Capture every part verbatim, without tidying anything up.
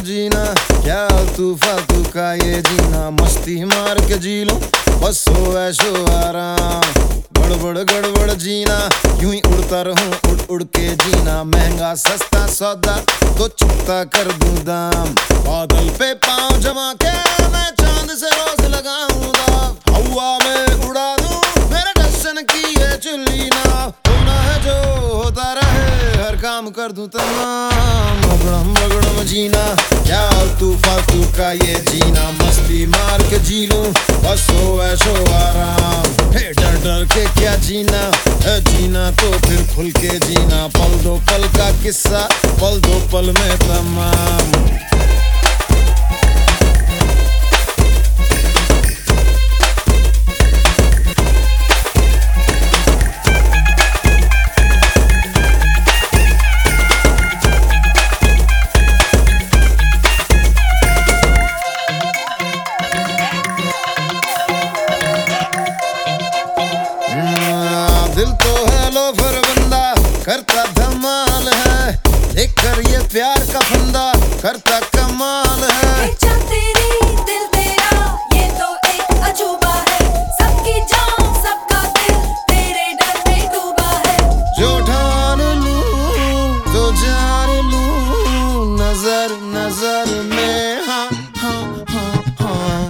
जीना, क्या तू फालतू का ये जीना, मस्ती मार के जी लो बस हो ऐशो आराम। गड़बड़ गड़बड़ जीना, यूं ही उड़ता रहूं उड़ उड़ के जीना, महंगा सस्ता सौदा तो चुकता कर दूं दाम। बादल पे पाँव जमा के मैं चांद से रोज लगाऊं दाव, हवा में उड़ा दूं मेरे दर्शन की है चुल्ली ना। होना है जो होता रहे, हर काम कर दूं तमाम। रगड़म रगड़म जीना, क्या तू फालतू का ये जीना, मस्ती मार के जी लूं बस हो ऐशो आराम। हे डर डर के क्या जीना है, जीना तो फिर खुल के जीना, पल दो पल का किस्सा पल दो पल में तमाम। दिल तो है लोफर बंदा, करता धमाल है, देखकर ये प्यार का फंदा करता कमाल है। तेरी दिल तेरा ये तो एक अजूबा है, सबकी जान सबका दिल तेरे डर में डूबा है। जो ठान लूं तो जान लूं, नजर नजर में हाँ हाँ हाँ हाँ।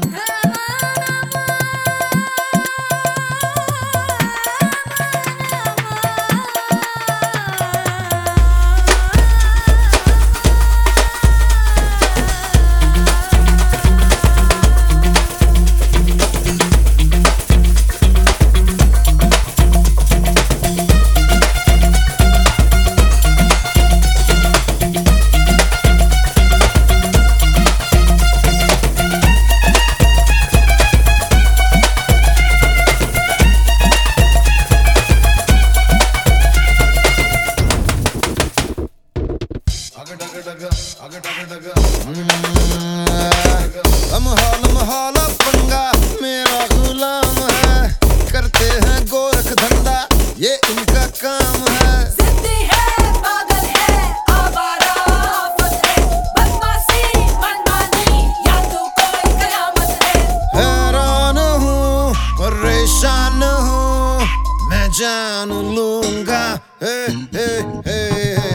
लम्हा लम्हा पंगा मेरा गुलाम है, करते हैं गोरख धंधा ये इनका काम है। जिद्दी है पागल है आवारा आफत है, बदमाशी मनमानी या तो कोई कयामत है। हैरान हूँ परेशान हूँ मैं जान लूंगा, हे हे हे हे।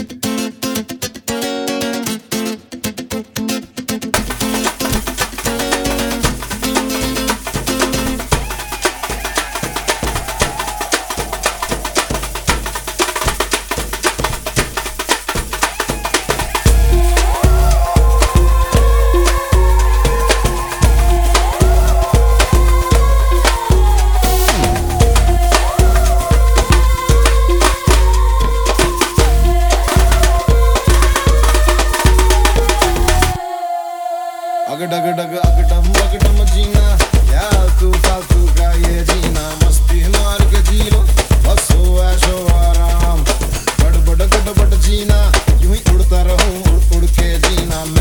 अग डग डग अगडम अगडम जीना, क्या तू फालतू का ये जीना, मस्ती मार के जी लो बस हो ऐशो आराम। गड़बड़ गड़बड़ जीना, यूं ही उड़ता रहूं उड़ उड़ के जीना,